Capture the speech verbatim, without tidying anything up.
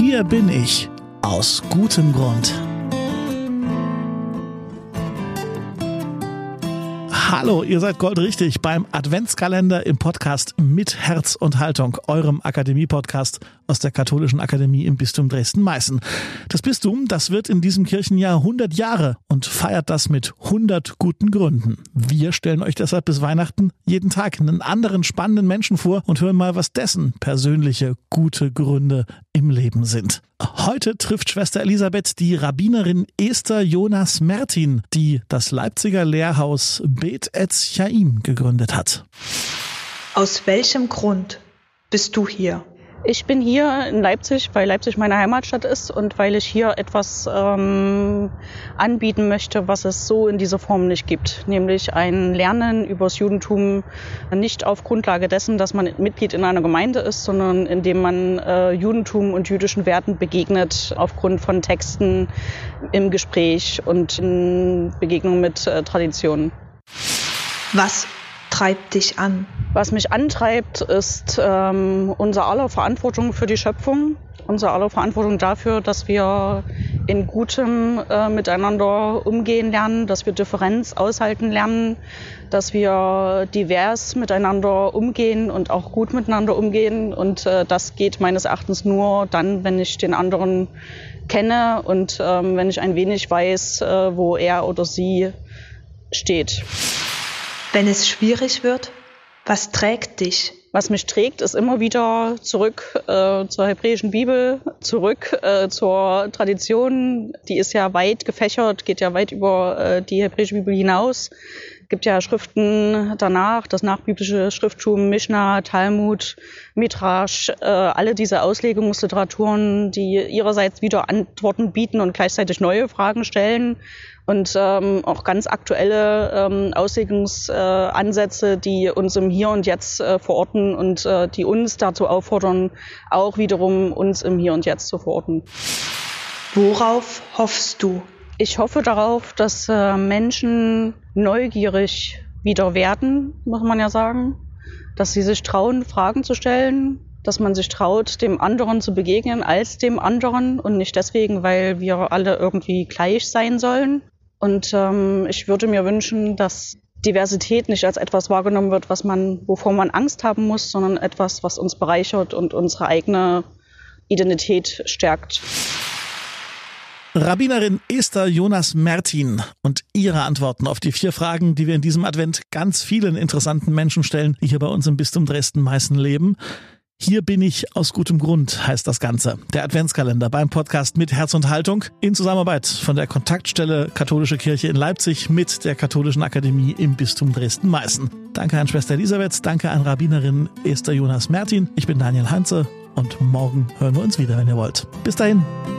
Hier bin ich aus gutem Grund. Hallo, ihr seid goldrichtig beim Adventskalender im Podcast Mit Herz und Haltung, eurem Akademie-Podcast aus der Katholischen Akademie im Bistum Dresden-Meißen. Das Bistum, das wird in diesem Kirchenjahr hundert Jahre und feiert das mit hundert guten Gründen. Wir stellen euch deshalb bis Weihnachten jeden Tag einen anderen spannenden Menschen vor und hören mal, was dessen persönliche gute Gründe im Leben sind. Heute trifft Schwester Elisabeth die Rabbinerin Esther Jonas Mertin, die das Leipziger Lehrhaus Bet Etz Chaim gegründet hat. Aus welchem Grund bist du hier? Ich bin hier in Leipzig, weil Leipzig meine Heimatstadt ist und weil ich hier etwas ähm, anbieten möchte, was es so in dieser Form nicht gibt. Nämlich ein Lernen über das Judentum, nicht auf Grundlage dessen, dass man Mitglied in einer Gemeinde ist, sondern indem man äh, Judentum und jüdischen Werten begegnet, aufgrund von Texten im Gespräch und in Begegnung mit äh, Traditionen. Was treibt dich an? Was mich antreibt, ist ähm, unser aller Verantwortung für die Schöpfung, unser aller Verantwortung dafür, dass wir in gutem äh, Miteinander umgehen lernen, dass wir Differenz aushalten lernen, dass wir divers miteinander umgehen und auch gut miteinander umgehen. Und äh, das geht meines Erachtens nur dann, wenn ich den anderen kenne und ähm, wenn ich ein wenig weiß, äh, wo er oder sie steht. Wenn es schwierig wird, was trägt dich? Was mich trägt, ist immer wieder zurück äh, zur hebräischen Bibel, zurück äh, zur Tradition. Die ist ja weit gefächert, geht ja weit über äh, die hebräische Bibel hinaus. Es gibt ja Schriften danach, das nachbiblische Schrifttum, Mishnah, Talmud, Midrash, äh, alle diese Auslegungsliteraturen, die ihrerseits wieder Antworten bieten und gleichzeitig neue Fragen stellen. Und ähm, auch ganz aktuelle ähm, Auslegungsansätze, äh, die uns im Hier und Jetzt äh, verorten und äh, die uns dazu auffordern, auch wiederum uns im Hier und Jetzt zu verorten. Worauf hoffst du? Ich hoffe darauf, dass äh, Menschen neugierig wieder werden, muss man ja sagen. Dass sie sich trauen, Fragen zu stellen, dass man sich traut, dem anderen zu begegnen als dem anderen und nicht deswegen, weil wir alle irgendwie gleich sein sollen. Und ähm, ich würde mir wünschen, dass Diversität nicht als etwas wahrgenommen wird, was man, wovor man Angst haben muss, sondern etwas, was uns bereichert und unsere eigene Identität stärkt. Rabbinerin Esther Jonas Mertin und ihre Antworten auf die vier Fragen, die wir in diesem Advent ganz vielen interessanten Menschen stellen, die hier bei uns im Bistum Dresden-Meißen leben. Hier bin ich aus gutem Grund, heißt das Ganze. Der Adventskalender beim Podcast Mit Herz und Haltung in Zusammenarbeit von der Kontaktstelle Katholische Kirche in Leipzig mit der Katholischen Akademie im Bistum Dresden-Meißen. Danke an Schwester Elisabeth, danke an Rabbinerin Esther Jonas Mertin. Ich bin Daniel Heinze und morgen hören wir uns wieder, wenn ihr wollt. Bis dahin.